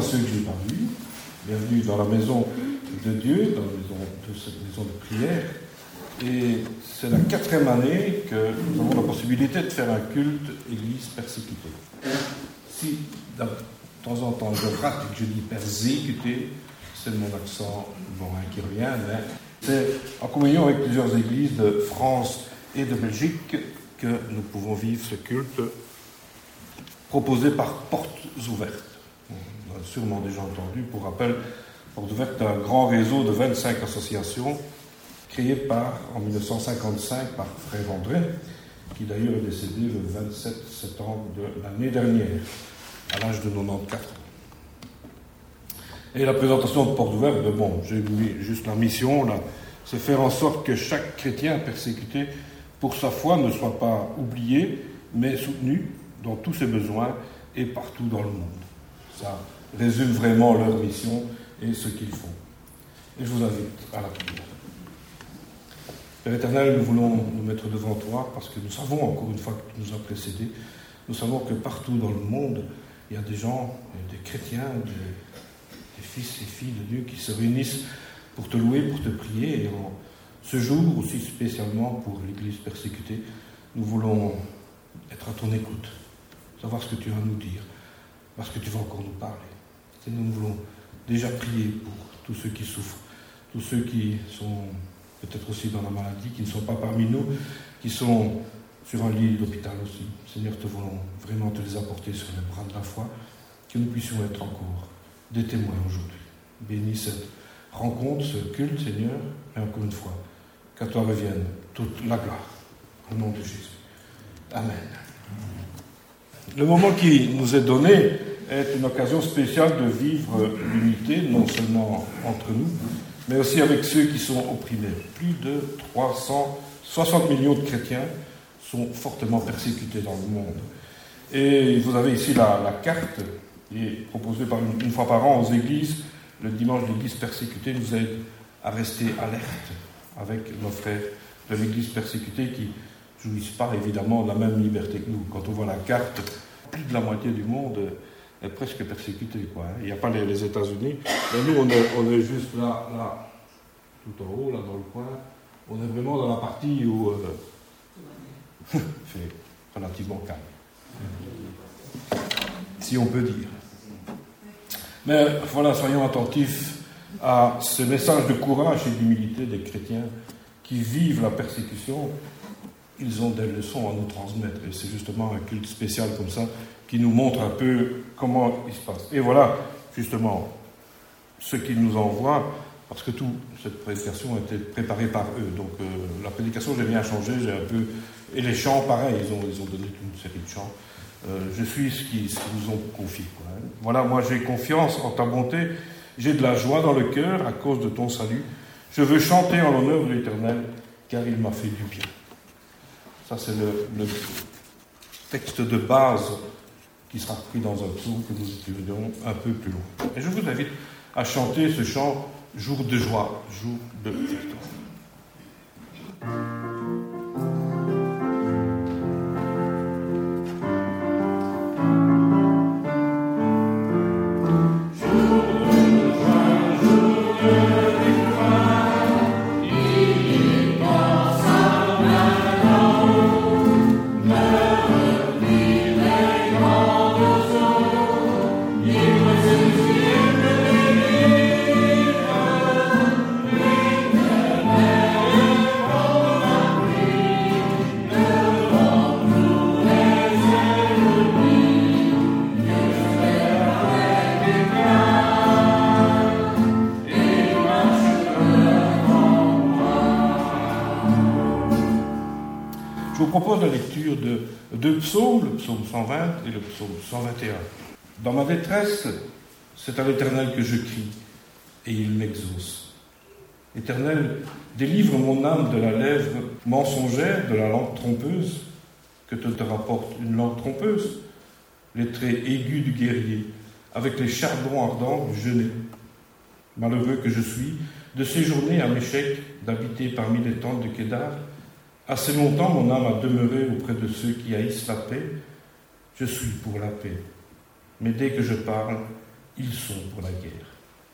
ceux que je n'ai pas vus. Bienvenue dans la maison de Dieu, dans la maison de cette maison de prière. Et c'est la 4e année que nous avons la possibilité de faire un culte église persécutée. Si de temps en temps je rate et que je dis persécuté, c'est mon accent lorrain qui revient, mais c'est en communion avec plusieurs églises de France et de Belgique que nous pouvons vivre ce culte proposé par Portes Ouvertes. On a sûrement déjà entendu, pour rappel, Portes Ouvertes est un grand réseau de 25 associations créé en 1955 par Frère André, qui d'ailleurs est décédé le 27 septembre de l'année dernière, à l'âge de 94 ans. Et la présentation de Portes Ouvertes, j'ai mis juste la mission, là, c'est faire en sorte que chaque chrétien persécuté pour sa foi ne soit pas oublié, mais soutenu dans tous ses besoins et partout dans le monde. Ça résume vraiment leur mission et ce qu'ils font. Et je vous invite à la prière. Père éternel, nous voulons nous mettre devant toi parce que nous savons, encore une fois, que tu nous as précédés. Nous savons que partout dans le monde, il y a des gens, des chrétiens, des fils et filles de Dieu qui se réunissent pour te louer, pour te prier. Et en ce jour, aussi spécialement pour l'Église persécutée, nous voulons être à ton écoute, savoir ce que tu vas nous dire, parce que tu vas encore nous parler. Et nous voulons déjà prier pour tous ceux qui souffrent, tous ceux qui sont peut-être aussi dans la maladie, qui ne sont pas parmi nous, qui sont sur un lit d'hôpital aussi. Seigneur, te voulons vraiment te les apporter sur les bras de la foi, que nous puissions être encore des témoins aujourd'hui. Bénis cette rencontre, ce culte, Seigneur, et encore une fois, qu'à toi revienne toute la gloire. Au nom de Jésus. Amen. Le moment qui nous est donné est une occasion spéciale de vivre l'unité, non seulement entre nous, mais aussi avec ceux qui sont opprimés. Plus de 360 millions de chrétiens sont fortement persécutés dans le monde. Et vous avez ici la carte qui est proposée une fois par an aux églises. Le dimanche d'église persécutée nous aide à rester alerte avec nos frères de l'église persécutée qui ne jouissent pas évidemment de la même liberté que nous. Quand on voit la carte, plus de la moitié du monde est presque persécuté, quoi. Il n'y a pas les États-Unis, mais nous on est juste là, tout en haut, là dans le coin. On est vraiment dans la partie où c'est relativement calme, si on peut dire. Mais voilà, soyons attentifs à ce message de courage et d'humilité des chrétiens qui vivent la persécution. Ils ont des leçons à nous transmettre, et c'est justement un culte spécial comme ça qui nous montre un peu comment il se passe. Et voilà, justement, ce qu'ils nous envoient, parce que toute cette prédication a été préparée par eux. Donc la prédication, j'ai bien changé, et les chants, pareil, ils ont donné une série de chants. Je suis ce qu'ils nous ont confié, quoi. Voilà, moi j'ai confiance en ta bonté, j'ai de la joie dans le cœur à cause de ton salut. Je veux chanter en l'honneur de l'Éternel, car il m'a fait du bien. Ça, c'est le texte de base qui sera pris dans un psaume que nous étudierons un peu plus loin. Et je vous invite à chanter ce chant « Jour de joie, jour de victoire ». Je vous propose la lecture de deux psaumes, le psaume 120 et le psaume 121. Dans ma détresse, c'est à l'Éternel que je crie, et il m'exauce. Éternel, délivre mon âme de la lèvre mensongère, de la langue trompeuse, que te rapporte une langue trompeuse, les traits aigus du guerrier, avec les charbons ardents du genet. Malheureux que je suis, de séjourner à Méchec, d'habiter parmi les tentes de Kédar. Assez longtemps, mon âme a demeuré auprès de ceux qui haïssent la paix. Je suis pour la paix. Mais dès que je parle, ils sont pour la guerre.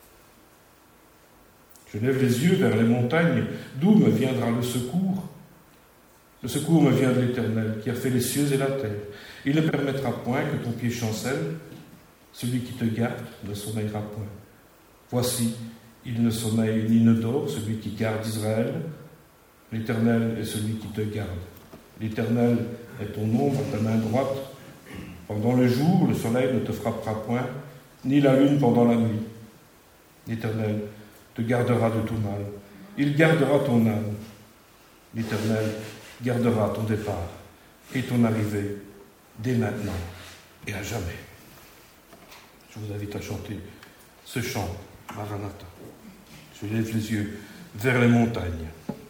Je lève les yeux vers les montagnes, d'où me viendra le secours? Le secours me vient de l'Éternel, qui a fait les cieux et la terre. Il ne permettra point que ton pied chancelle. Celui qui te garde ne sommeillera point. Voici, il ne sommeille ni ne dort, celui qui garde Israël. L'Éternel est celui qui te garde. L'Éternel est ton ombre à ta main droite. Pendant le jour, le soleil ne te frappera point, ni la lune pendant la nuit. L'Éternel te gardera de tout mal. Il gardera ton âme. L'Éternel gardera ton départ et ton arrivée dès maintenant et à jamais. Je vous invite à chanter ce chant, Maranatha. Je lève les yeux vers les montagnes.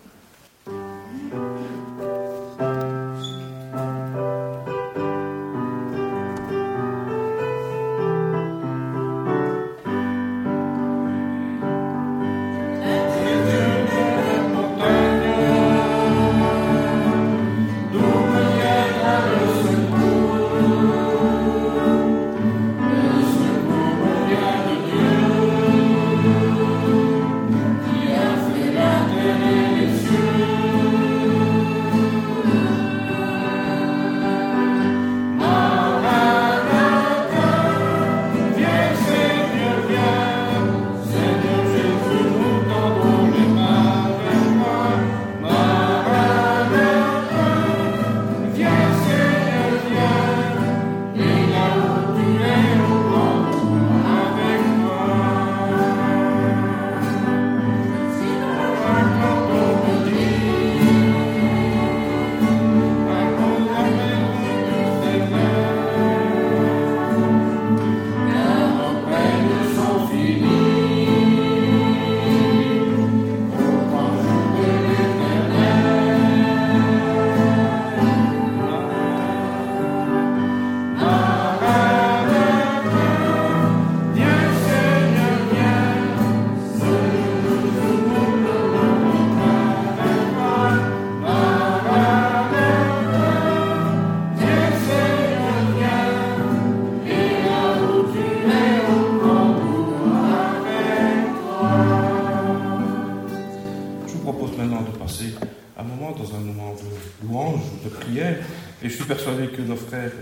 Que nos frères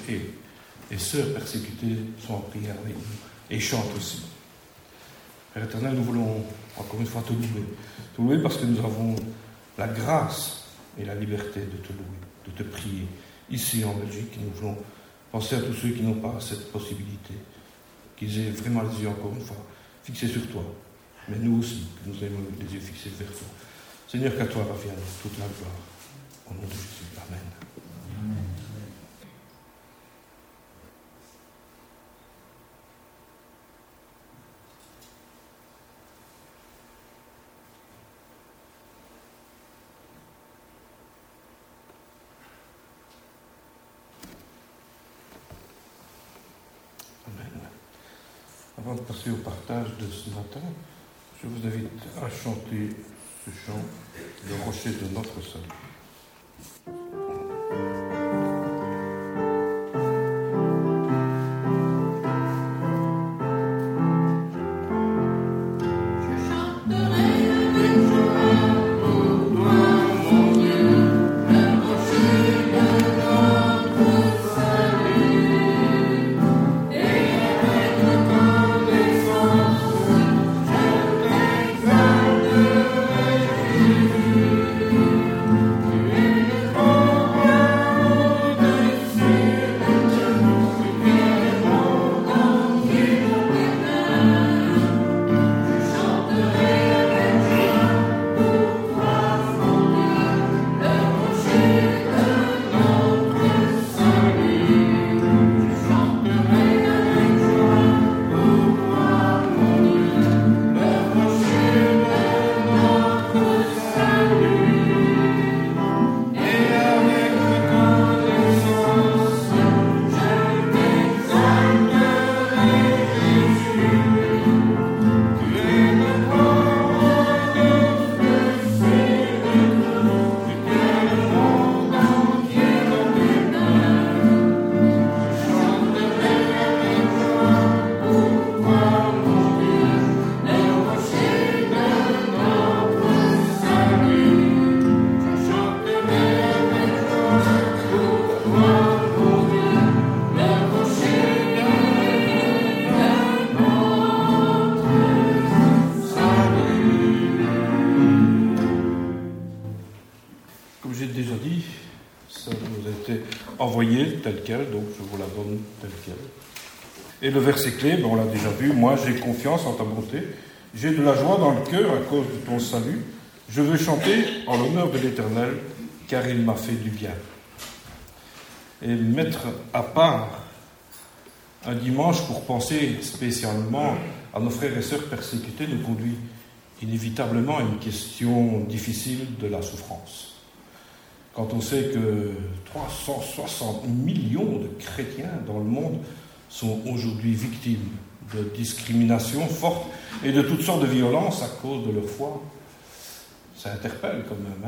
et sœurs persécutés sont en prière avec nous et chantent aussi. Père éternel, nous voulons encore une fois te louer. Te louer parce que nous avons la grâce et la liberté de te louer, de te prier ici en Belgique. Et nous voulons penser à tous ceux qui n'ont pas cette possibilité, qu'ils aient vraiment les yeux encore une fois fixés sur toi. Mais nous aussi, que nous ayons les yeux fixés vers toi. Seigneur, qu'à toi revienne toute la gloire. Au nom de Jésus. Amen. Avant de passer au partage de ce matin, je vous invite à chanter ce chant, Le rocher de notre salut. comme j'ai déjà dit, ça nous a été envoyé tel quel, donc je vous la donne tel quel. Et le verset clé, on l'a déjà vu, moi j'ai confiance en ta bonté, j'ai de la joie dans le cœur à cause de ton salut, je veux chanter en l'honneur de l'Éternel, car il m'a fait du bien. Et mettre à part un dimanche pour penser spécialement à nos frères et sœurs persécutés nous conduit inévitablement à une question difficile de la souffrance. Quand on sait que 360 millions de chrétiens dans le monde sont aujourd'hui victimes de discriminations fortes et de toutes sortes de violences à cause de leur foi, ça interpelle quand même.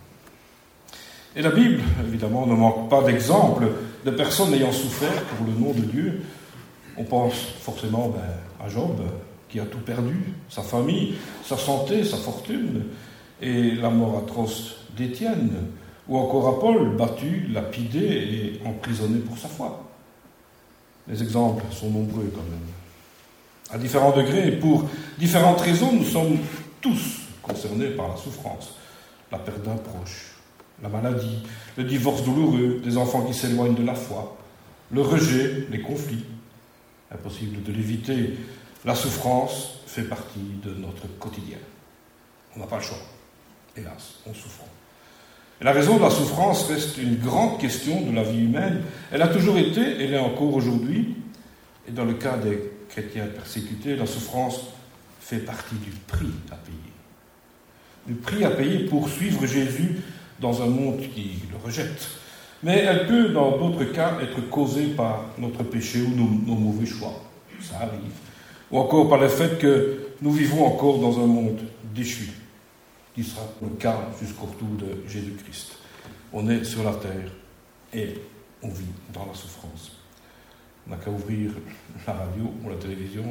Et la Bible, évidemment, ne manque pas d'exemples de personnes ayant souffert pour le nom de Dieu. On pense forcément à Job, qui a tout perdu, sa famille, sa santé, sa fortune, et la mort atroce d'Étienne, ou encore à Paul, battu, lapidé et emprisonné pour sa foi. Les exemples sont nombreux quand même. À différents degrés et pour différentes raisons, nous sommes tous concernés par la souffrance, la perte d'un proche, la maladie, le divorce douloureux, des enfants qui s'éloignent de la foi, le rejet, les conflits. Impossible de l'éviter. La souffrance fait partie de notre quotidien. On n'a pas le choix. Hélas, on souffre. Et la raison de la souffrance reste une grande question de la vie humaine. Elle a toujours été, elle est encore aujourd'hui. Et dans le cas des chrétiens persécutés, la souffrance fait partie du prix à payer. Du prix à payer pour suivre Jésus dans un monde qui le rejette. Mais elle peut, dans d'autres cas, être causée par notre péché ou nos mauvais choix. Ça arrive. Ou encore par le fait que nous vivons encore dans un monde déchu, qui sera le cas jusqu'au retour de Jésus-Christ. On est sur la terre et on vit dans la souffrance. On n'a qu'à ouvrir la radio ou la télévision.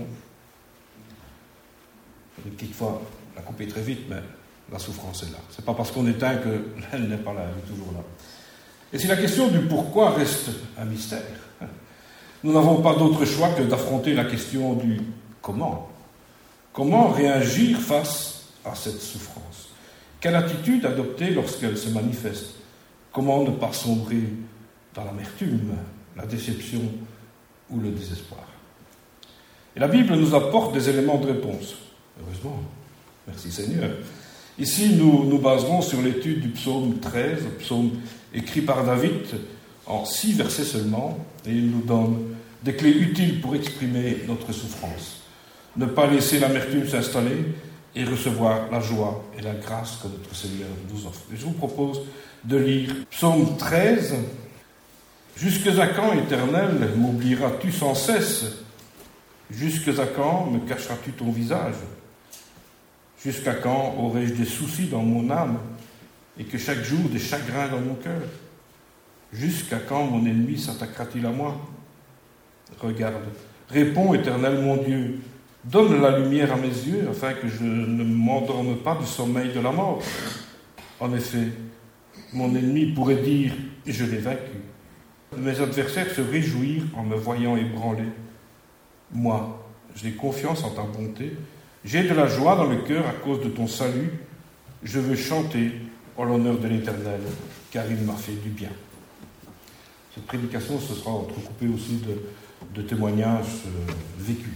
Quelquefois, la couper très vite, mais la souffrance est là. Ce n'est pas parce qu'on éteint qu'elle n'est pas là, elle est toujours là. Et si la question du pourquoi reste un mystère, nous n'avons pas d'autre choix que d'affronter la question du comment. Comment réagir face à cette souffrance? Quelle attitude adopter lorsqu'elle se manifeste? Comment ne pas sombrer dans l'amertume, la déception ou le désespoir? Et la Bible nous apporte des éléments de réponse. Heureusement. Merci Seigneur. Ici, nous nous baserons sur l'étude du psaume 13, psaume écrit par David en 6 versets seulement, et il nous donne des clés utiles pour exprimer notre souffrance. Ne pas laisser l'amertume s'installer et recevoir la joie et la grâce que notre Seigneur nous offre. Et je vous propose de lire psaume 13. « Jusque à quand, Éternel, m'oublieras-tu sans cesse? Jusque à quand me cacheras-tu ton visage? Jusqu'à quand aurai-je des soucis dans mon âme et que chaque jour des chagrins dans mon cœur? Jusqu'à quand mon ennemi s'attaquera-t-il à moi? Regarde, réponds, Éternel mon Dieu, donne la lumière à mes yeux afin que je ne m'endorme pas du sommeil de la mort. En effet, mon ennemi pourrait dire, je l'ai vaincu. Mes adversaires se réjouirent en me voyant ébranlé. Moi, j'ai confiance en ta bonté. J'ai de la joie dans le cœur à cause de ton salut. Je veux chanter en l'honneur de l'Éternel, car il m'a fait du bien. Cette prédication, ce sera entrecoupée aussi de témoignages vécus.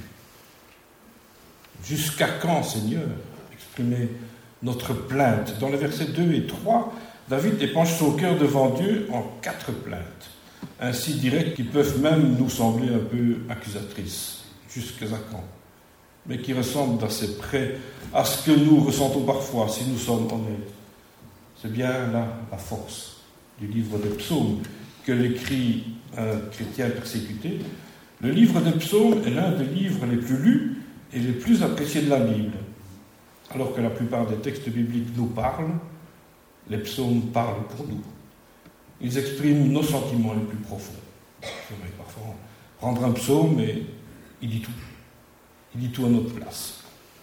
Jusqu'à quand, Seigneur? Exprimer notre plainte. Dans les versets 2 et 3, David épanche son cœur devant Dieu en 4 plaintes, ainsi directes qui peuvent même nous sembler un peu accusatrices. Jusqu'à quand? Mais qui ressemblent d'assez près à ce que nous ressentons parfois, si nous sommes honnêtes. C'est bien là la force du livre des psaumes que l'écrit un chrétien persécuté. Le livre des psaumes est l'un des livres les plus lus et les plus appréciés de la Bible. Alors que la plupart des textes bibliques nous parlent, les psaumes parlent pour nous. Ils expriment nos sentiments les plus profonds. C'est vrai, parfois, prendre un psaume et il dit tout. Il dit tout à notre place.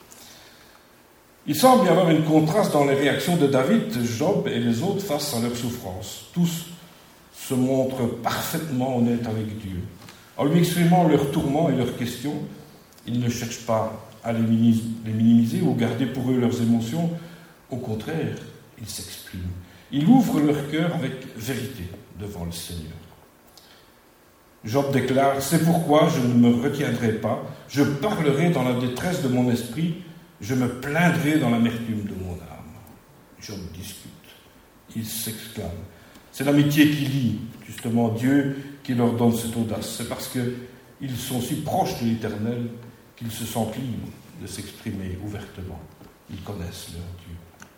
Il semble y avoir une contraste dans les réactions de David, Job et les autres face à leur souffrance. Tous se montrent parfaitement honnêtes avec Dieu. En lui exprimant leurs tourments et leurs questions, ils ne cherchent pas à les minimiser ou garder pour eux leurs émotions. Au contraire, ils s'expriment. Il ouvre leur cœur avec vérité devant le Seigneur. Job déclare « C'est pourquoi je ne me retiendrai pas, je parlerai dans la détresse de mon esprit, je me plaindrai dans l'amertume de mon âme. » Job discute, il s'exclame. C'est l'amitié qui lie, justement, Dieu qui leur donne cette audace. C'est parce qu'ils sont si proches de l'Éternel qu'ils se sentent libres de s'exprimer ouvertement. Ils connaissent leur Dieu.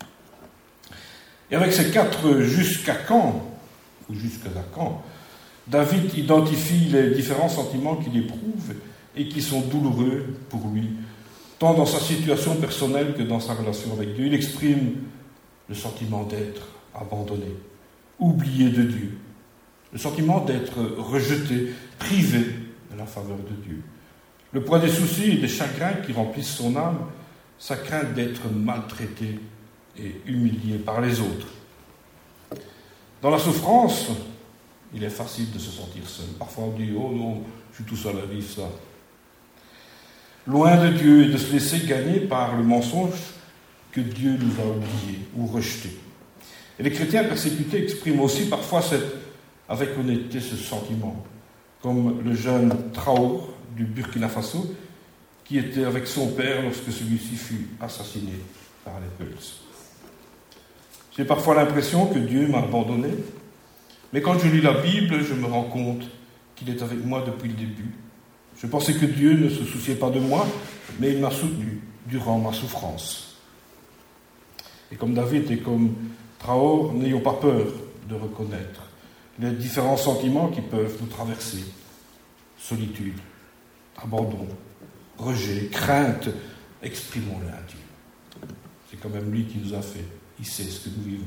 Et avec ces 4 jusqu'à quand, ou jusqu'à quand, David identifie les différents sentiments qu'il éprouve et qui sont douloureux pour lui, tant dans sa situation personnelle que dans sa relation avec Dieu. Il exprime le sentiment d'être abandonné, oublié de Dieu, le sentiment d'être rejeté, privé de la faveur de Dieu. Le poids des soucis et des chagrins qui remplissent son âme, sa crainte d'être maltraité et humilié par les autres. Dans la souffrance, il est facile de se sentir seul. Parfois on dit « Oh non, je suis tout seul à vivre ça ». Loin de Dieu et de se laisser gagner par le mensonge que Dieu nous a oubliés ou rejetés. Et les chrétiens persécutés expriment aussi parfois avec honnêteté ce sentiment, comme le jeune Traoré du Burkina Faso, qui était avec son père lorsque celui-ci fut assassiné par les Peuls. J'ai parfois l'impression que Dieu m'a abandonné, mais quand je lis la Bible, je me rends compte qu'il est avec moi depuis le début. Je pensais que Dieu ne se souciait pas de moi, mais il m'a soutenu durant ma souffrance. Et comme David et comme Traoré, n'ayons pas peur de reconnaître les différents sentiments qui peuvent nous traverser. Solitude, abandon, rejet, crainte, exprimons-le à Dieu. C'est quand même lui qui nous a fait. Il sait ce que nous vivons.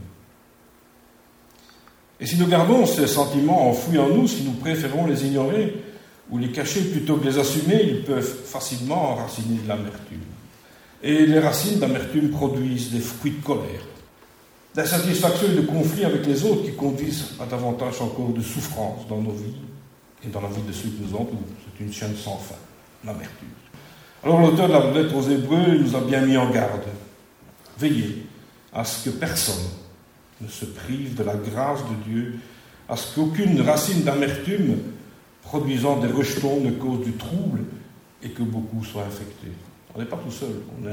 Et si nous gardons ces sentiments enfouis en nous, si nous préférons les ignorer ou les cacher plutôt que les assumer, ils peuvent facilement enraciner de l'amertume. Et les racines d'amertume produisent des fruits de colère, d'insatisfaction et de conflits avec les autres qui conduisent à davantage encore de souffrance dans nos vies et dans la vie de ceux qui nous entourent. C'est une chaîne sans fin, l'amertume. Alors l'auteur de la lettre aux Hébreux nous a bien mis en garde. Veillez à ce que personne ne se prive de la grâce de Dieu, à ce qu'aucune racine d'amertume produisant des rejetons ne cause du trouble et que beaucoup soient infectés. On n'est pas tout seul, on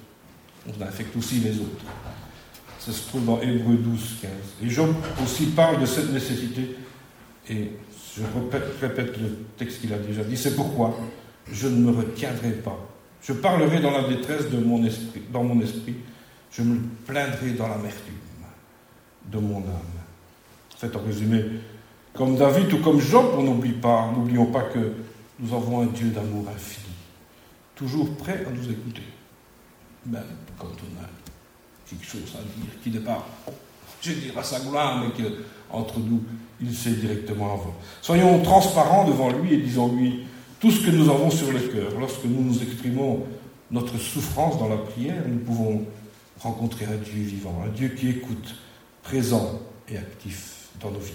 infecte aussi les autres. Ça se trouve dans Hébreux 12, 15. Et Job aussi parle de cette nécessité, et je répète le texte qu'il a déjà dit, c'est pourquoi je ne me retiendrai pas. Je parlerai dans la détresse de mon esprit, dans mon esprit, je me plaindrai dans l'amertume de mon âme. En fait, en résumé, comme David ou comme Job, n'oublions pas que nous avons un Dieu d'amour infini, toujours prêt à nous écouter, même quand on a quelque chose à dire qui n'est pas, je dirais, à sa gloire, mais qu'entre nous, il sait directement avant. Soyons transparents devant lui et disons-lui tout ce que nous avons sur le cœur. Lorsque nous nous exprimons notre souffrance dans la prière, nous pouvons rencontrer un Dieu vivant, un Dieu qui écoute, présent et actif dans nos vies.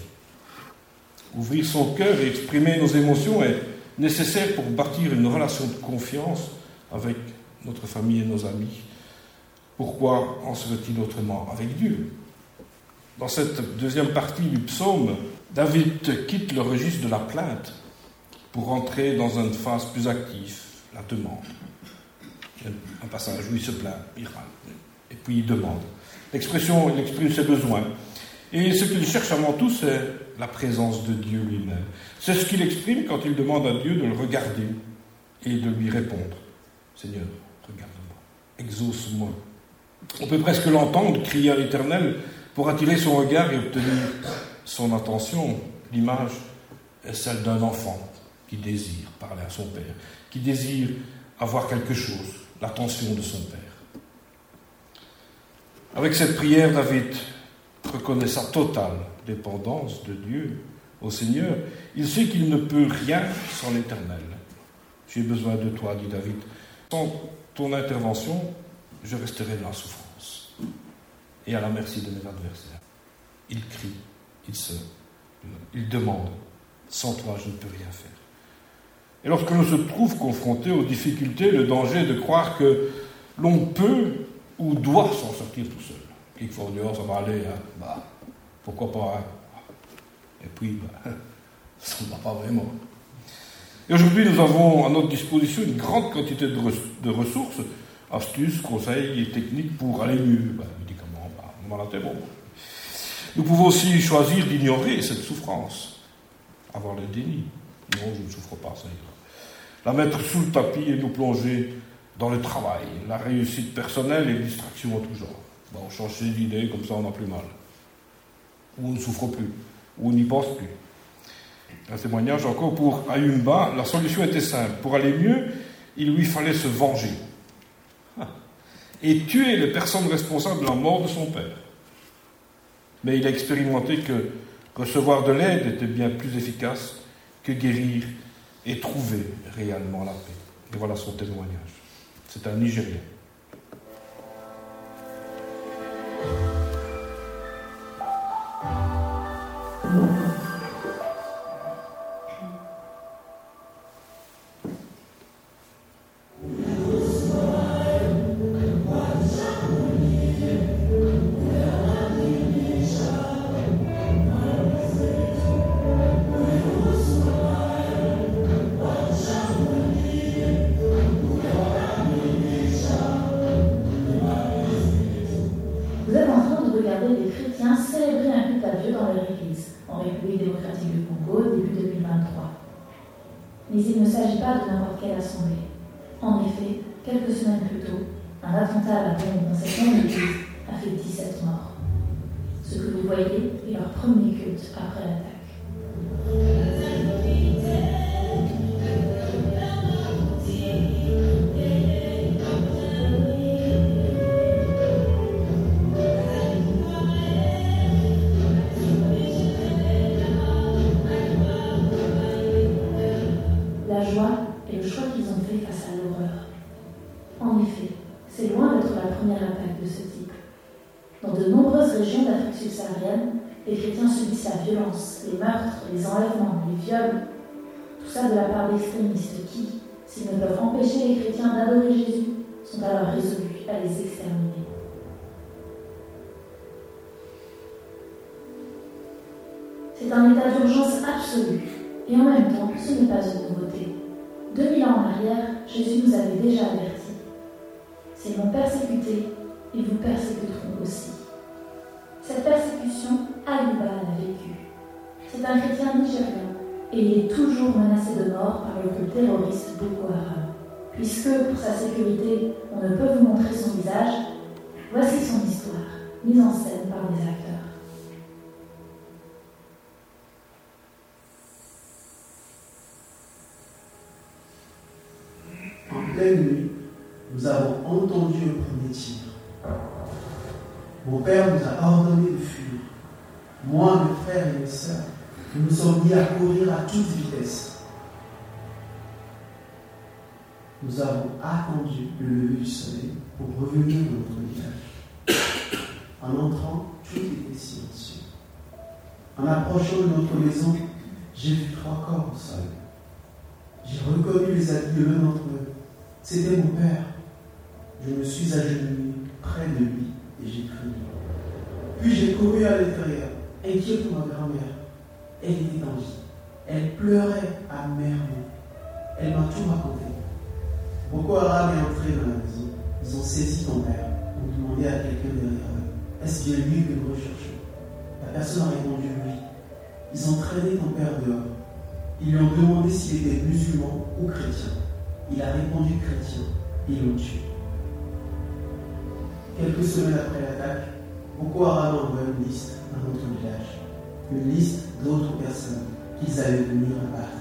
Ouvrir son cœur et exprimer nos émotions est nécessaire pour bâtir une relation de confiance avec notre famille et nos amis. Pourquoi en serait-il autrement avec Dieu? Dans cette deuxième partie du psaume, David quitte le registre de la plainte pour entrer dans une phase plus active, la demande. Il y a un passage où il se plaint, il râle, et puis il demande. Il exprime ses besoins. Et ce qu'il cherche avant tout, c'est la présence de Dieu lui-même. C'est ce qu'il exprime quand il demande à Dieu de le regarder et de lui répondre. Seigneur, regarde-moi, exauce-moi. On peut presque l'entendre crier à l'Éternel pour attirer son regard et obtenir son attention. L'image est celle d'un enfant qui désire parler à son père, qui désire avoir quelque chose, l'attention de son père. Avec cette prière, David reconnaît sa totale dépendance de Dieu, au Seigneur. Il sait qu'il ne peut rien sans l'Éternel. J'ai besoin de toi, dit David. Sans ton intervention, je resterai dans la souffrance et à la merci de mes adversaires. Il crie, il demande. Sans toi, je ne peux rien faire. Et lorsque l'on se trouve confronté aux difficultés, le danger de croire que l'on peut ou doit s'en sortir tout seul. Quelquefois, on dit, ça va aller, Pourquoi pas, hein? Et puis, ça ne va pas vraiment. Et aujourd'hui, nous avons à notre disposition une grande quantité de ressources, astuces, conseils et techniques pour aller mieux. Médicaments, maladie, bon. Nous pouvons aussi choisir d'ignorer cette souffrance, avoir le déni. Non, je ne souffre pas, ça ira. La mettre sous le tapis et nous plonger dans le travail, la réussite personnelle et les distractions en tout genre. On change d'idée, comme ça on n'a plus mal. Ou on ne souffre plus, ou on n'y pense plus. Un témoignage encore pour Ayumba, la solution était simple. Pour aller mieux, il lui fallait se venger. Et tuer les personnes responsables de la mort de son père. Mais il a expérimenté que recevoir de l'aide était bien plus efficace que guérir et trouver réellement la paix. Et voilà son témoignage. C'est un Nigérien. Mais il ne s'agit pas de n'importe quelle assemblée. En effet, quelques semaines plus tôt, un attentat à la bombe dans cette même église a fait 17 morts. Ce que vous voyez est leur premier culte après l'attaque. La joie est le choix qu'ils ont fait face à l'horreur. En effet, c'est loin d'être la première attaque de ce type. Dans de nombreuses régions d'Afrique subsaharienne, les chrétiens subissent la violence, les meurtres, les enlèvements, les viols. Tout ça de la part d'extrémistes qui, s'ils ne peuvent empêcher les chrétiens d'adorer Jésus, sont alors résolus à les exterminer. C'est un état d'urgence absolu. Et en même temps, ce n'est pas une nouveauté. 2000 ans en arrière, Jésus nous avait déjà avertis. S'ils m'ont persécuté, ils vous persécuteront aussi. Cette persécution, Ayuba l'a vécue. C'est un chrétien nigérien et il est toujours menacé de mort par le groupe terroriste Boko Haram. Puisque, pour sa sécurité, on ne peut vous montrer son visage, voici son histoire, mise en scène par des acteurs. En pleine nuit, nous avons entendu le premier tir. Mon père nous a ordonné de fuir. Moi, mes frères et mes sœurs, nous nous sommes mis à courir à toute vitesse. Nous avons attendu le lever du soleil pour revenir dans notre village. En entrant, tout était silencieux. En approchant de notre maison, j'ai vu 3 corps au sol. J'ai reconnu les habits de l'un d'entre eux. C'était mon père. Je me suis agenouillé près de lui et j'ai prié. Puis j'ai couru à l'intérieur, inquiet pour ma grand-mère. Elle était en vie. Elle pleurait amèrement. Elle m'a tout raconté. Boko Haram est entré dans la maison. Ils ont saisi ton père. Ont demandé à quelqu'un derrière eux. Est-ce bien lui que nous recherchons? La personne a répondu oui. Ils ont traîné ton père dehors. Ils lui ont demandé s'il était musulman ou chrétien. Il a répondu chrétien. Ils l'ont tué. Quelques semaines après l'attaque, Boko Haram a envoyé une liste dans notre village. Une liste d'autres personnes qu'ils allaient venir abattre.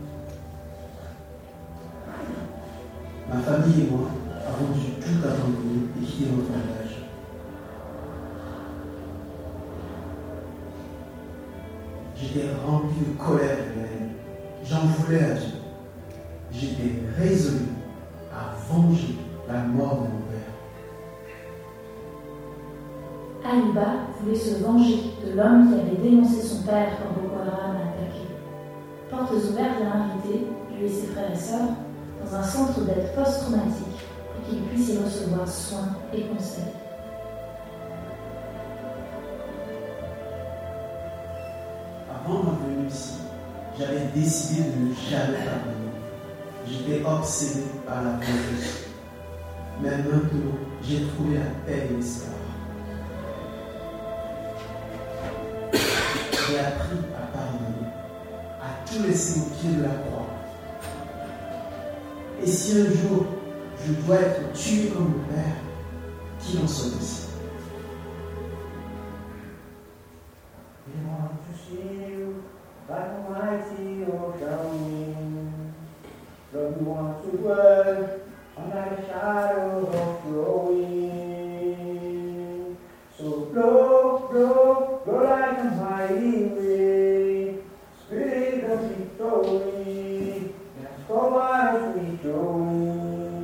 Ma famille et moi avons dû tout abandonner et quitter notre village. J'étais rempli de colère et de haine. J'en voulais à Dieu. J'étais résolu à venger la mort de mon père. Ayuba voulait se venger de l'homme qui avait dénoncé son père quand Boko Haram a attaqué. Portes ouvertes l'a invité, lui et ses frères et sœurs, dans un centre d'aide post-traumatique pour qu'ils puissent y recevoir soins et conseils. avant ma venue ici, j'avais décidé de ne jamais pardonner. J'étais obsédé par la vengeance. Mais maintenant, j'ai trouvé la paix et l'espoir. J'ai appris à pardonner, à tout laisser au pied de la croix. Et si un jour, je dois être tué comme mon Père, qu'il en soit ainsi. We want to see you like a mighty ocean wind. Lord, we want to dwell under the shadow of your wing. So blow, blow, blow like a mighty wind. Spirit of victory, transform us with your wing.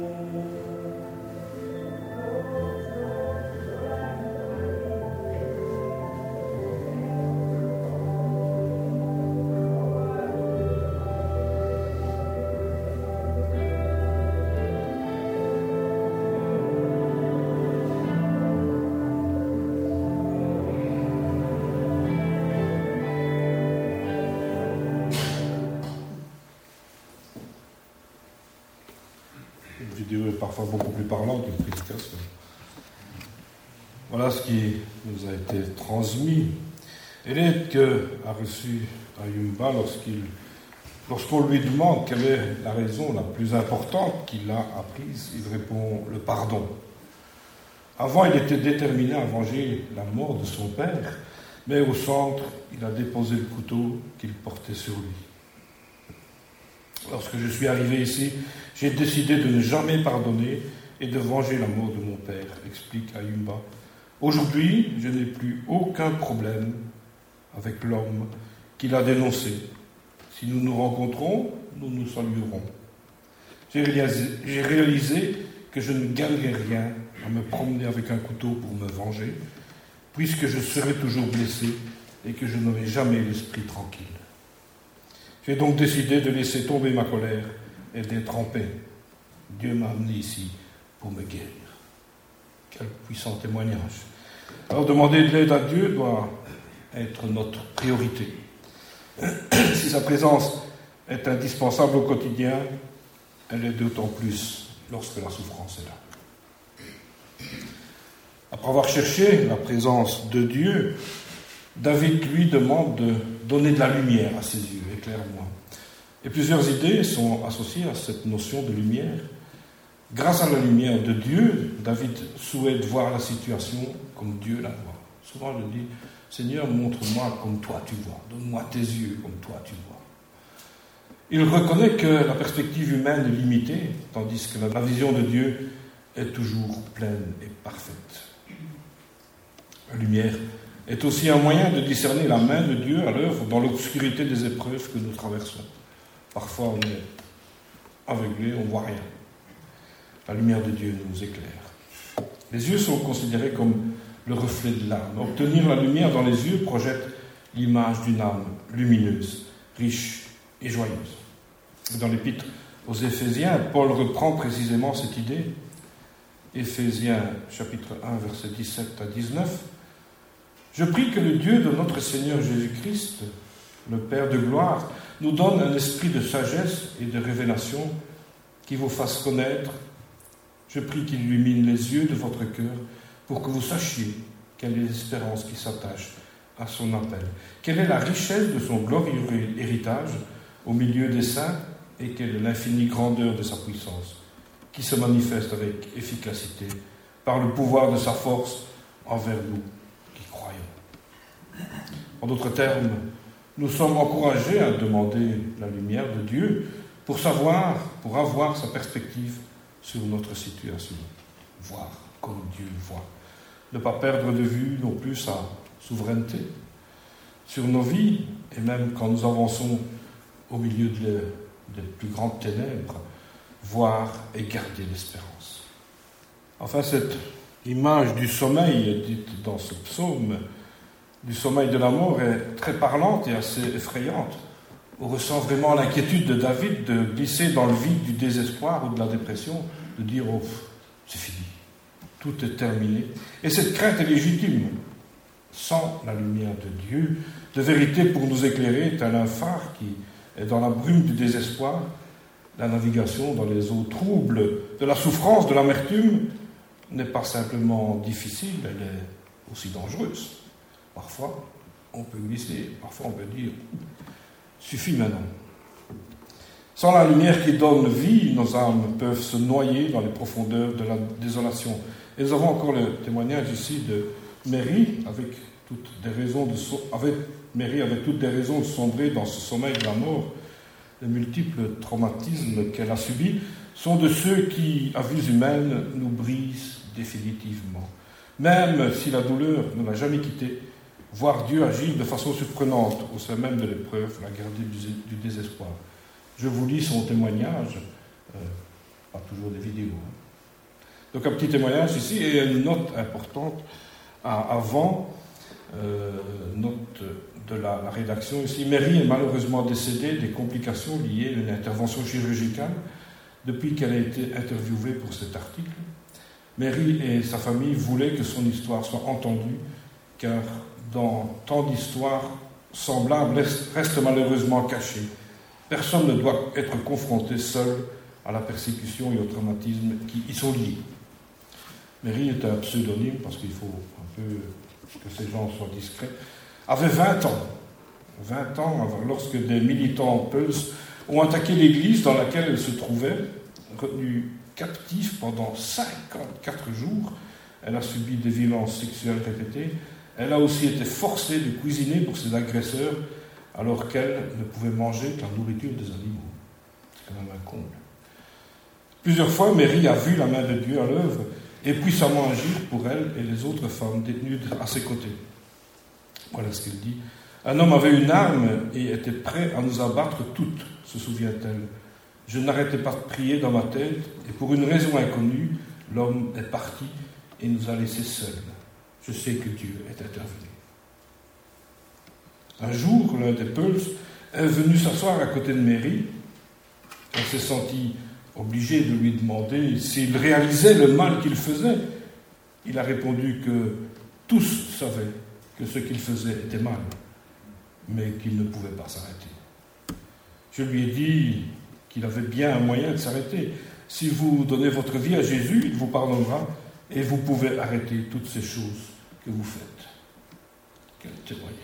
Une vidéo est parfois beaucoup plus parlante qu'une prédication. Voilà ce qui nous a été transmis. Et l'aide qu'a reçu Ayumba lorsqu'on lui demande quelle est la raison la plus importante qu'il a apprise, il répond le pardon. Avant, il était déterminé à venger la mort de son père, mais au centre, il a déposé le couteau qu'il portait sur lui. Lorsque je suis arrivé ici, j'ai décidé de ne jamais pardonner et de venger la mort de mon père, explique Ayumba. Aujourd'hui, je n'ai plus aucun problème avec l'homme qu'il a dénoncé. Si nous nous rencontrons, nous nous saluerons. J'ai réalisé que je ne gagnerais rien à me promener avec un couteau pour me venger, puisque je serai toujours blessé et que je n'aurai jamais l'esprit tranquille. J'ai donc décidé de laisser tomber ma colère et d'être en paix. Dieu m'a amené ici pour me guérir. Quel puissant témoignage. Alors demander de l'aide à Dieu doit être notre priorité. Si sa présence est indispensable au quotidien, elle est d'autant plus lorsque la souffrance est là. Après avoir cherché la présence de Dieu, David lui demande de donner de la lumière à ses yeux, éclaire-moi. Et plusieurs idées sont associées à cette notion de lumière. Grâce à la lumière de Dieu, David souhaite voir la situation comme Dieu la voit. Souvent je dis, Seigneur, montre-moi comme toi tu vois, donne-moi tes yeux comme toi tu vois. Il reconnaît que la perspective humaine est limitée, tandis que la vision de Dieu est toujours pleine et parfaite. La lumière est aussi un moyen de discerner la main de Dieu à l'œuvre dans l'obscurité des épreuves que nous traversons. Parfois on est aveuglé, on ne voit rien. La lumière de Dieu nous éclaire. Les yeux sont considérés comme le reflet de l'âme. Obtenir la lumière dans les yeux projette l'image d'une âme lumineuse, riche et joyeuse. Dans l'épître aux Éphésiens, Paul reprend précisément cette idée. Éphésiens chapitre 1, versets 17 à 19. « Je prie que le Dieu de notre Seigneur Jésus-Christ, le Père de gloire, nous donne un esprit de sagesse et de révélation qui vous fasse connaître. Je prie qu'il illumine les yeux de votre cœur pour que vous sachiez quelle est l'espérance qui s'attache à son appel, quelle est la richesse de son glorieux héritage au milieu des saints et quelle est l'infinie grandeur de sa puissance qui se manifeste avec efficacité par le pouvoir de sa force envers nous qui croyons. » En d'autres termes, nous sommes encouragés à demander la lumière de Dieu pour avoir sa perspective sur notre situation. Voir comme Dieu voit. Ne pas perdre de vue non plus sa souveraineté sur nos vies, et même quand nous avançons au milieu des plus grandes ténèbres, voir et garder l'espérance. Enfin, cette image du sommeil dite dans ce psaume, du sommeil de la mort, est très parlante et assez effrayante. On ressent vraiment l'inquiétude de David de glisser dans le vide du désespoir ou de la dépression, de dire « Oh, c'est fini, tout est terminé ». Et cette crainte est légitime. Sans la lumière de Dieu, de vérité pour nous éclairer, tel un phare qui est dans la brume du désespoir. La navigation dans les eaux troubles de la souffrance, de l'amertume, n'est pas simplement difficile, elle est aussi dangereuse. Parfois, on peut glisser, parfois on peut dire « suffit maintenant ». Sans la lumière qui donne vie, nos âmes peuvent se noyer dans les profondeurs de la désolation. Et nous avons encore le témoignage ici de Mary, avec toutes des raisons de sombrer dans ce sommeil de la mort. Les multiples traumatismes qu'elle a subis sont de ceux qui, à vue humaine, nous brisent définitivement. Même si la douleur ne l'a jamais quittée, voir Dieu agir de façon surprenante au sein même de l'épreuve, la garder du désespoir. Je vous lis son témoignage, pas toujours des vidéos. Donc un petit témoignage ici et une note importante avant, note de la rédaction ici. Mary est malheureusement décédée des complications liées à une intervention chirurgicale depuis qu'elle a été interviewée pour cet article. Mary et sa famille voulaient que son histoire soit entendue, car dans tant d'histoires semblables restent malheureusement cachées. Personne ne doit être confronté seul à la persécution et au traumatisme qui y sont liés. Mary est un pseudonyme, parce qu'il faut un peu que ces gens soient discrets, avait 20 ans. 20 ans, lorsque des militants Peuls ont attaqué l'église dans laquelle elle se trouvait, retenue captive pendant 54 jours. Elle a subi des violences sexuelles répétées. Elle a aussi été forcée de cuisiner pour ses agresseurs, alors qu'elle ne pouvait manger que la nourriture des animaux. C'est quand même un comble. Plusieurs fois, Mary a vu la main de Dieu à l'œuvre et puissamment agir pour elle et les autres femmes détenues à ses côtés. Voilà ce qu'elle dit. Un homme avait une arme et était prêt à nous abattre toutes, se souvient-elle. Je n'arrêtais pas de prier dans ma tête et pour une raison inconnue, l'homme est parti et nous a laissés seuls. Je sais que Dieu est intervenu. Un jour, l'un des Peuls est venu s'asseoir à côté de Mary. Elle s'est sentie obligée de lui demander s'il réalisait le mal qu'il faisait. Il a répondu que tous savaient que ce qu'il faisait était mal, mais qu'il ne pouvait pas s'arrêter. Je lui ai dit qu'il avait bien un moyen de s'arrêter. Si vous donnez votre vie à Jésus, il vous pardonnera et vous pouvez arrêter toutes ces choses que vous faites. Quel témoignage.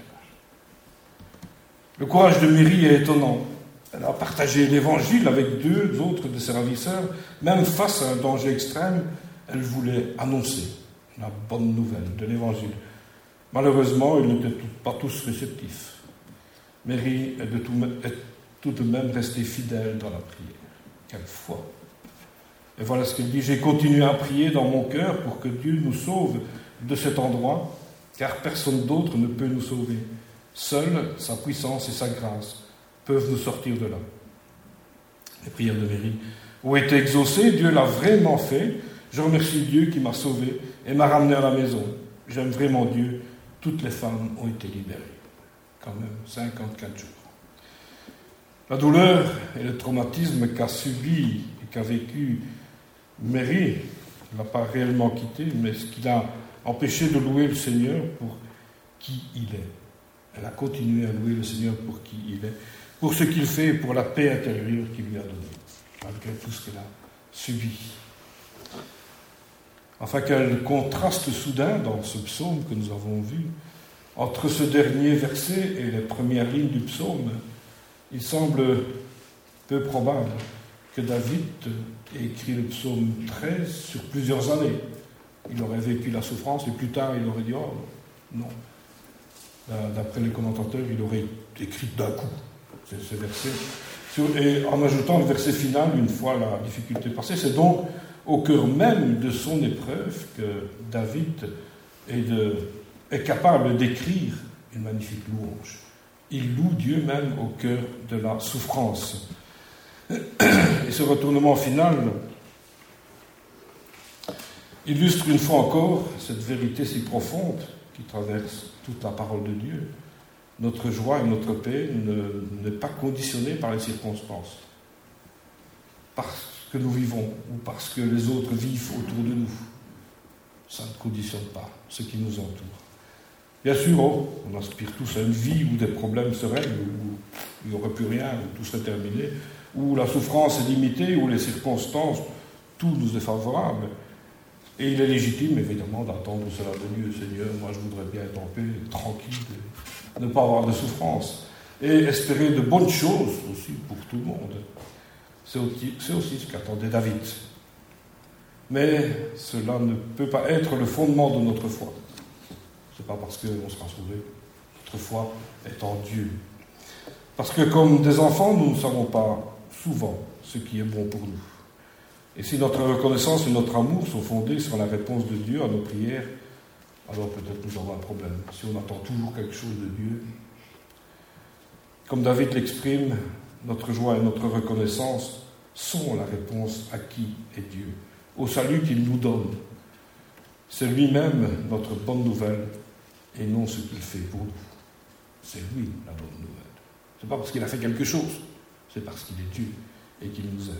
Le courage de Mary est étonnant. Elle a partagé l'évangile avec 2 autres de ses ravisseurs. Même face à un danger extrême, elle voulait annoncer la bonne nouvelle de l'évangile. Malheureusement, ils n'étaient pas tous réceptifs. Mary est tout de même restée fidèle dans la prière. Quelle foi! Et voilà ce qu'elle dit. J'ai continué à prier dans mon cœur pour que Dieu nous sauve de cet endroit, car personne d'autre ne peut nous sauver. Seule sa puissance et sa grâce peuvent nous sortir de là. Les prières de Mary ont été exaucées. Dieu l'a vraiment fait. Je remercie Dieu qui m'a sauvé et m'a ramené à la maison. J'aime vraiment Dieu. Toutes les femmes ont été libérées. Quand même, 54 jours. La douleur et le traumatisme qu'a subi et qu'a vécu Mary ne l'a pas réellement quitté, mais ce qui l'a empêché de louer le Seigneur pour qui il est. Elle a continué à louer le Seigneur pour qui il est, pour ce qu'il fait et pour la paix intérieure qu'il lui a donnée, malgré tout ce qu'elle a subi. Afin qu'elle contraste soudain dans ce psaume que nous avons vu, entre ce dernier verset et les premières lignes du psaume, il semble peu probable que David ait écrit le psaume 13 sur plusieurs années. Il aurait vécu la souffrance et plus tard il aurait dit « Oh, non ». D'après les commentateurs, il aurait écrit d'un coup ces versets. Et en ajoutant le verset final, une fois la difficulté passée, c'est donc au cœur même de son épreuve que David est capable d'écrire une magnifique louange. Il loue Dieu même au cœur de la souffrance. Et ce retournement final illustre une fois encore cette vérité si profonde qui traverse toute la parole de Dieu. Notre joie et notre paix n'est pas conditionnée par les circonstances, parce que nous vivons ou parce que les autres vivent autour de nous. Ça ne conditionne pas ce qui nous entoure. Bien sûr, on aspire tous à une vie où des problèmes se règlent, où il n'y aurait plus rien, où tout serait terminé, où la souffrance est limitée, où les circonstances, tout nous est favorable. Et il est légitime, évidemment, d'attendre cela de Dieu. Seigneur, moi je voudrais bien être en paix, tranquille, ne pas avoir de souffrance. Et espérer de bonnes choses aussi pour tout le monde. C'est aussi ce qu'attendait David. Mais cela ne peut pas être le fondement de notre foi. Ce n'est pas parce qu'on sera sauvé. Notre foi est en Dieu. Parce que comme des enfants, nous ne savons pas souvent ce qui est bon pour nous. Et si notre reconnaissance et notre amour sont fondés sur la réponse de Dieu à nos prières, alors peut-être nous avons un problème. Si on attend toujours quelque chose de Dieu, comme David l'exprime, notre joie et notre reconnaissance sont la réponse à qui est Dieu, au salut qu'il nous donne. C'est lui-même notre bonne nouvelle et non ce qu'il fait pour nous. C'est lui la bonne nouvelle. Ce n'est pas parce qu'il a fait quelque chose, c'est parce qu'il est Dieu et qu'il nous aime.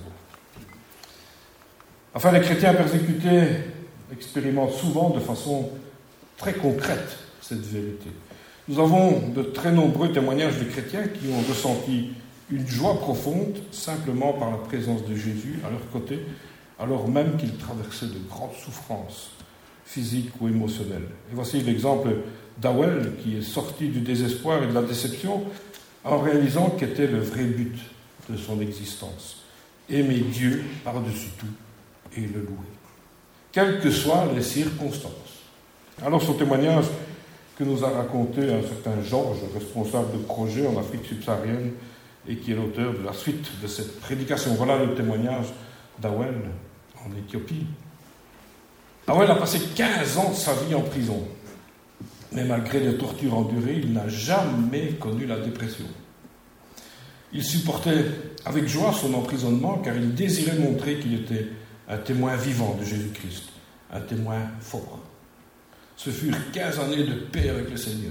Enfin, les chrétiens persécutés expérimentent souvent de façon très concrète cette vérité. Nous avons de très nombreux témoignages de chrétiens qui ont ressenti une joie profonde simplement par la présence de Jésus à leur côté, alors même qu'ils traversaient de grandes souffrances physiques ou émotionnelles. Et voici l'exemple d'Awel qui est sorti du désespoir et de la déception en réalisant qu'était le vrai but de son existence. Aimer Dieu par-dessus tout et le louer, quelles que soient les circonstances. Alors son témoignage que nous a raconté un certain Georges, responsable de projet en Afrique subsaharienne et qui est l'auteur de la suite de cette prédication. Voilà le témoignage d'Awel en Éthiopie. Awel a passé 15 ans de sa vie en prison, mais malgré les tortures endurées, il n'a jamais connu la dépression. Il supportait avec joie son emprisonnement car il désirait montrer qu'il était un témoin vivant de Jésus-Christ, un témoin fort. Ce furent 15 années de paix avec le Seigneur.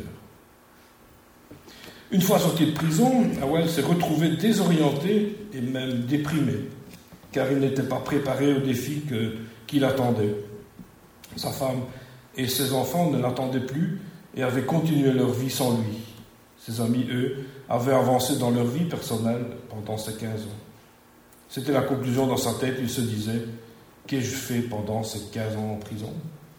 Une fois sorti de prison, Awel s'est retrouvé désorienté et même déprimé, car il n'était pas préparé au défi qui l'attendait. Sa femme et ses enfants ne l'attendaient plus et avaient continué leur vie sans lui. Ses amis, eux, avaient avancé dans leur vie personnelle pendant ces 15 ans. C'était la conclusion dans sa tête. Il se disait « Qu'ai-je fait pendant ces 15 ans en prison ?»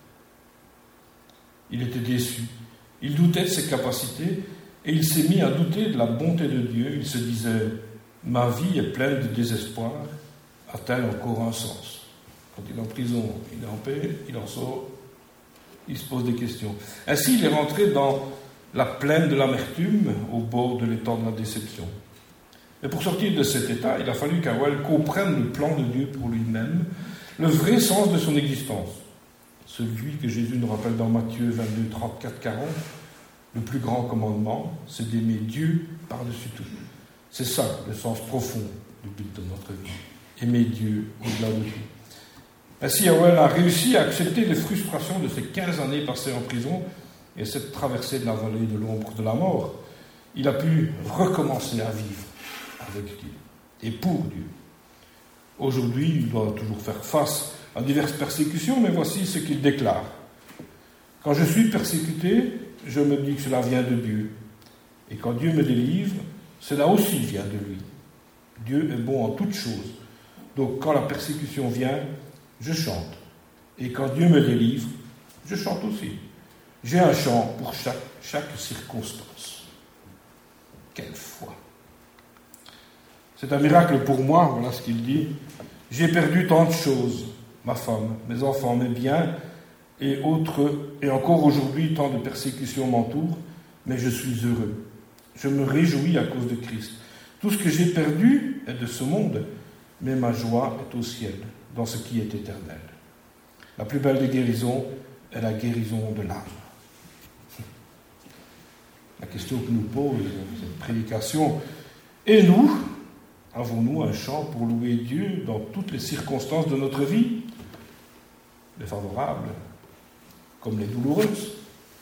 Il était déçu. Il doutait de ses capacités et il s'est mis à douter de la bonté de Dieu. Il se disait « Ma vie est pleine de désespoir. A-t-elle encore un sens ?» Quand il est en prison, il est en paix, il en sort, il se pose des questions. Ainsi, il est rentré dans la plaine de l'amertume, au bord de l'étang de la déception. Et pour sortir de cet état, il a fallu qu'Awel comprenne le plan de Dieu pour lui-même, le vrai sens de son existence. Celui que Jésus nous rappelle dans Matthieu 22, 34, 40, le plus grand commandement, c'est d'aimer Dieu par-dessus tout. C'est ça, le sens profond du but de notre vie. Aimer Dieu au-delà de tout. Ainsi, Awel a réussi à accepter les frustrations de ces 15 années passées en prison et cette traversée de la vallée de l'ombre de la mort. Il a pu recommencer à vivre avec Dieu et pour Dieu. Aujourd'hui, il doit toujours faire face à diverses persécutions, mais voici ce qu'il déclare. « Quand je suis persécuté, je me dis que cela vient de Dieu. Et quand Dieu me délivre, cela aussi vient de lui. Dieu est bon en toutes choses. Donc quand la persécution vient, je chante. Et quand Dieu me délivre, je chante aussi. J'ai un chant pour chaque circonstance. » Quelle foi! C'est un miracle pour moi, voilà ce qu'il dit. « J'ai perdu tant de choses, ma femme, mes enfants, mes biens, et encore aujourd'hui, tant de persécutions m'entourent, mais je suis heureux. Je me réjouis à cause de Christ. Tout ce que j'ai perdu est de ce monde, mais ma joie est au ciel, dans ce qui est éternel. La plus belle des guérisons est la guérison de l'âme. » La question que nous pose cette prédication, et nous, avons-nous un chant pour louer Dieu dans toutes les circonstances de notre vie, les favorables comme les douloureuses?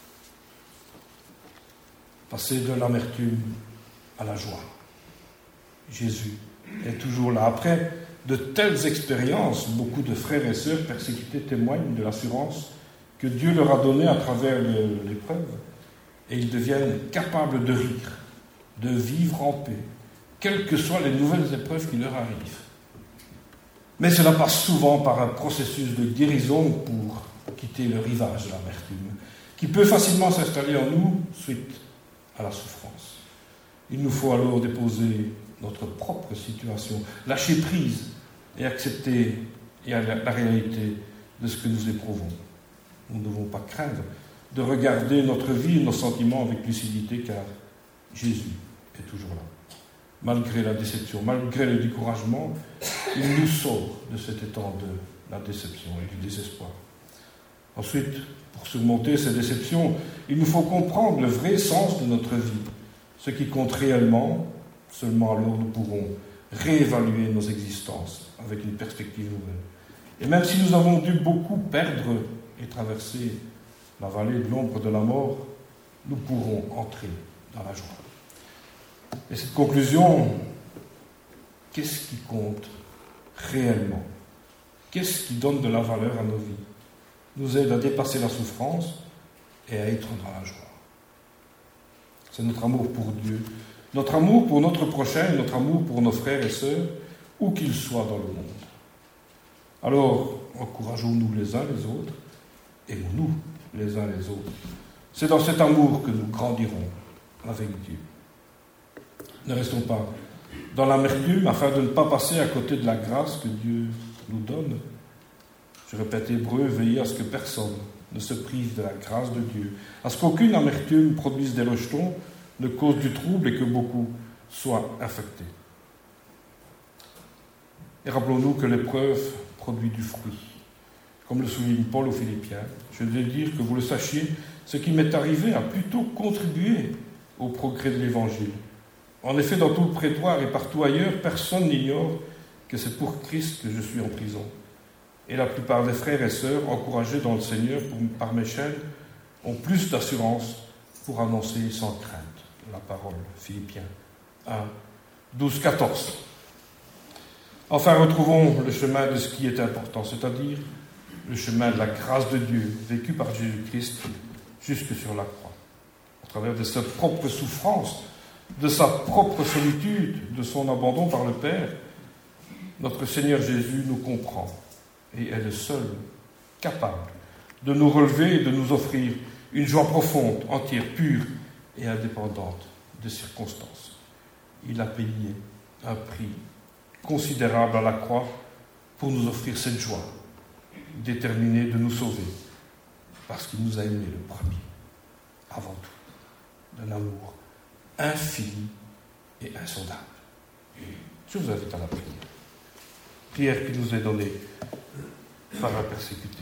Passer de l'amertume à la joie. Jésus est toujours là. Après de telles expériences, beaucoup de frères et sœurs persécutés témoignent de l'assurance que Dieu leur a donnée à travers l'épreuve et ils deviennent capables de rire, de vivre en paix, quelles que soient les nouvelles épreuves qui leur arrivent. Mais cela passe souvent par un processus de guérison pour quitter le rivage de l'amertume, qui peut facilement s'installer en nous suite à la souffrance. Il nous faut alors déposer notre propre situation, lâcher prise et accepter la réalité de ce que nous éprouvons. Nous ne devons pas craindre de regarder notre vie et nos sentiments avec lucidité, car Jésus est toujours là. Malgré la déception, malgré le découragement, il nous sort de cet étang de la déception et du désespoir. Ensuite, pour surmonter ces déceptions, il nous faut comprendre le vrai sens de notre vie. Ce qui compte réellement, seulement alors nous pourrons réévaluer nos existences avec une perspective nouvelle. Et même si nous avons dû beaucoup perdre et traverser la vallée de l'ombre de la mort, nous pourrons entrer dans la joie. Et cette conclusion, qu'est-ce qui compte réellement? Qu'est-ce qui donne de la valeur à nos vies? Nous aide à dépasser la souffrance et à être dans la joie. C'est notre amour pour Dieu, notre amour pour notre prochain, notre amour pour nos frères et sœurs, où qu'ils soient dans le monde. Alors, encourageons-nous les uns les autres, aimons-nous les uns les autres. C'est dans cet amour que nous grandirons avec Dieu. Ne restons pas dans l'amertume afin de ne pas passer à côté de la grâce que Dieu nous donne. Je répète, Hébreux, veillez à ce que personne ne se prive de la grâce de Dieu, à ce qu'aucune amertume produise des rejetons, ne cause du trouble et que beaucoup soient infectés. Et rappelons-nous que l'épreuve produit du fruit. Comme le souligne Paul aux Philippiens, je veux dire que vous le sachiez, ce qui m'est arrivé a plutôt contribué au progrès de l'Évangile. En effet, dans tout le prétoire et partout ailleurs, personne n'ignore que c'est pour Christ que je suis en prison. Et la plupart des frères et sœurs, encouragés dans le Seigneur par mes chaînes, ont plus d'assurance pour annoncer sans crainte la parole. Philippiens 1, 12, 14. Enfin, retrouvons le chemin de ce qui est important, c'est-à-dire le chemin de la grâce de Dieu, vécu par Jésus-Christ jusque sur la croix. À travers de sa propre souffrance, de sa propre solitude, de son abandon par le Père, notre Seigneur Jésus nous comprend et est le seul capable de nous relever et de nous offrir une joie profonde, entière, pure et indépendante de circonstances. Il a payé un prix considérable à la croix pour nous offrir cette joie, déterminé de nous sauver, parce qu'il nous a aimés le premier, avant tout, d'un amour infini et insondable. Je vous invite à la prière. Prière qui nous est donnée par un persécuté.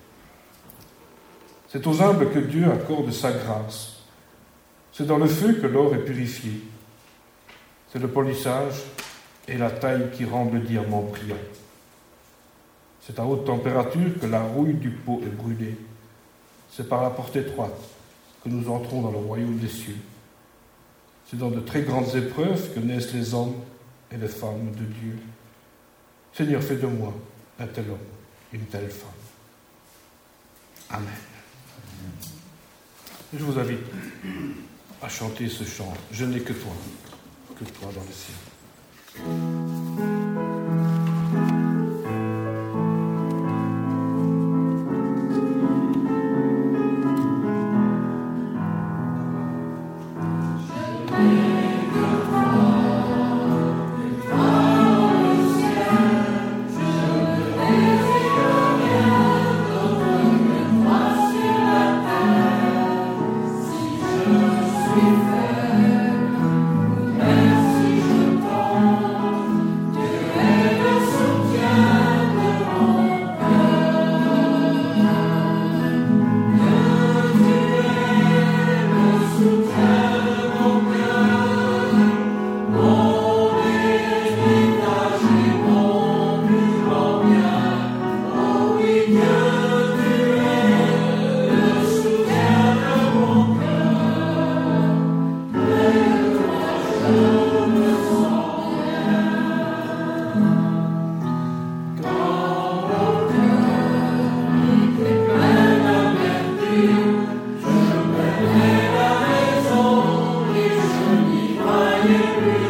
C'est aux humbles que Dieu accorde sa grâce. C'est dans le feu que l'or est purifié. C'est le polissage et la taille qui rendent le diamant brillant. C'est à haute température que la rouille du pot est brûlée. C'est par la porte étroite que nous entrons dans le royaume des cieux. C'est dans de très grandes épreuves que naissent les hommes et les femmes de Dieu. Seigneur, fais de moi un tel homme, une telle femme. Amen. Je vous invite à chanter ce chant. Je n'ai que toi dans le ciel. Alléluia.